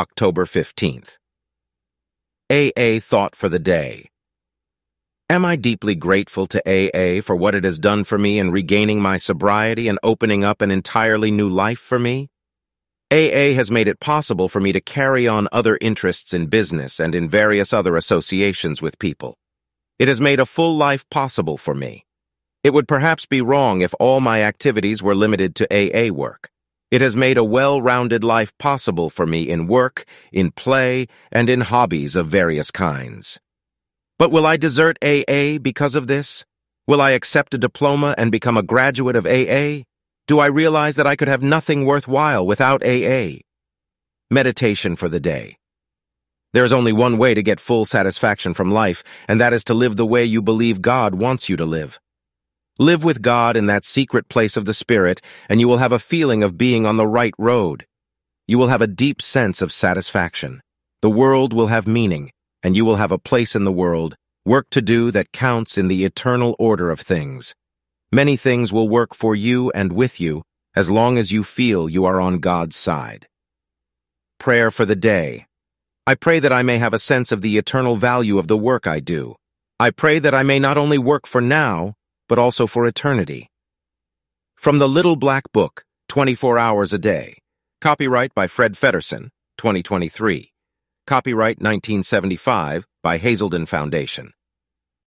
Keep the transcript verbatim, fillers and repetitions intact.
October fifteenth. A A Thought for the Day. Am I deeply grateful to A A for what it has done for me in regaining my sobriety and opening up an entirely new life for me? A A has made it possible for me to carry on other interests in business and in various other associations with people. It has made a full life possible for me. It would perhaps be wrong if all my activities were limited to A A work. It has made a well-rounded life possible for me in work, in play, and in hobbies of various kinds. But will I desert A A because of this? Will I accept a diploma and become a graduate of A A? Do I realize that I could have nothing worthwhile without A A? Meditation for the day. There is only one way to get full satisfaction from life, and that is to live the way you believe God wants you to live. Live with God in that secret place of the Spirit, and you will have a feeling of being on the right road. You will have a deep sense of satisfaction. The world will have meaning, and you will have a place in the world, work to do that counts in the eternal order of things. Many things will work for you and with you, as long as you feel you are on God's side. Prayer for the day. I pray that I may have a sense of the eternal value of the work I do. I pray that I may not only work for now, but also for eternity. From the Little Black Book, twenty-four hours a Day. Copyright by Fred Feddersen, twenty twenty-three. Copyright nineteen seventy-five by Hazelden Foundation.